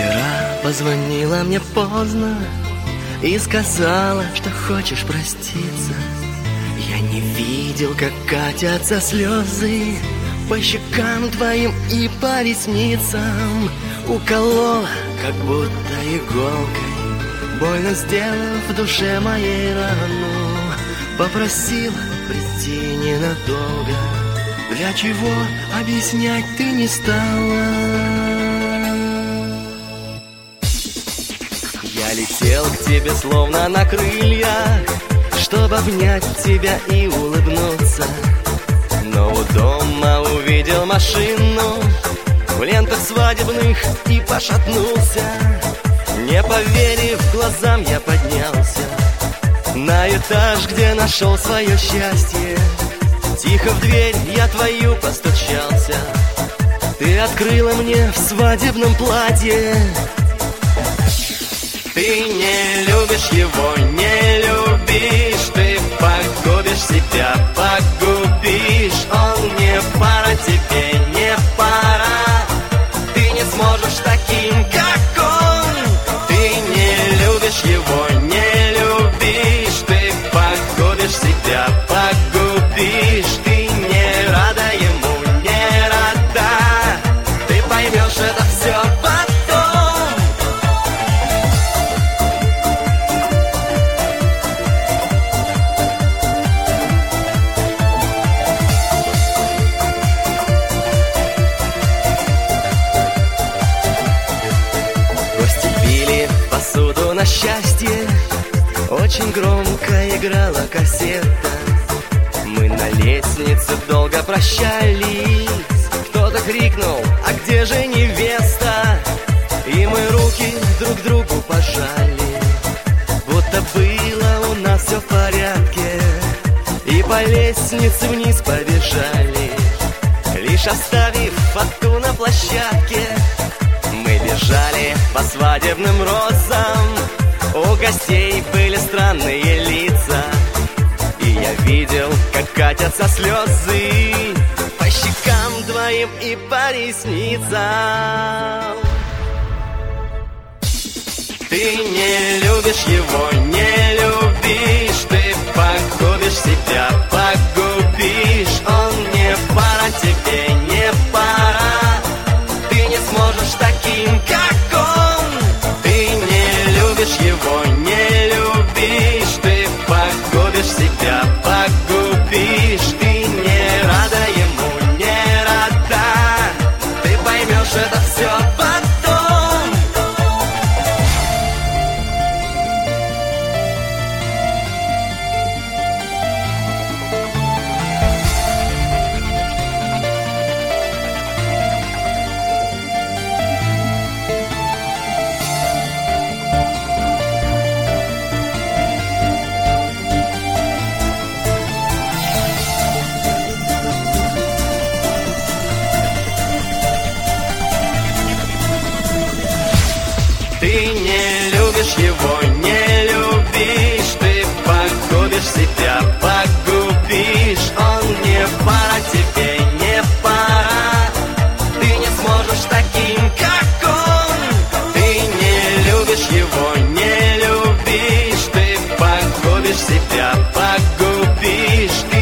Вчера позвонила мне поздно и сказала, что хочешь проститься. Я не видел, как катятся слезы по щекам твоим и по ресницам. Уколола, как будто иголкой, больно сделав в душе моей рану. Попросила прийти ненадолго, для чего объяснять ты не стала. Я летел к тебе словно на крыльях, чтобы обнять тебя и улыбнуться. Но у дома увидел машину в лентах свадебных и пошатнулся. Не поверив глазам, я поднялся на этаж, где нашел свое счастье. Тихо в дверь я твою постучался. Ты открыла мне в свадебном платье. Ты не любишь его, не любишь. Ты погубишь себя, погубишь. Он не пара тебе, не пара. Ты не сможешь таким, как он. Ты не любишь его, не любишь. Ты погубишь себя, погубишь. Ты не рада ему, не рада. Ты поймешь это все потом. Посуду на счастье, очень громко играла кассета. Мы на лестнице долго прощались. Кто-то крикнул: а где же невеста? И мы руки друг другу пожали, будто было у нас все в порядке. И по лестнице вниз побежали, лишь оставив фату на площадке. Мы бежали по свадебным розам, у гостей были странные лица. И я видел, как катятся слезы по щекам твоим и по ресницам. Ты не любишь его, не любишь. Ты погубишь себя, погубишь. Он не пара тебе, не пара. Ты не сможешь таким, как он. Ты не любишь его, не любишь. Ты погубишь себя, погубишь. Ты не рада ему, не рада. Ты поймешь это все потом. Ты не любишь его, не любишь. Ты погубишь себя, погубишь. Он не пара тебе, не пара. Ты не сможешь таким, как он. Ты не любишь его, не любишь. Ты погубишь себя, погубишь. Ты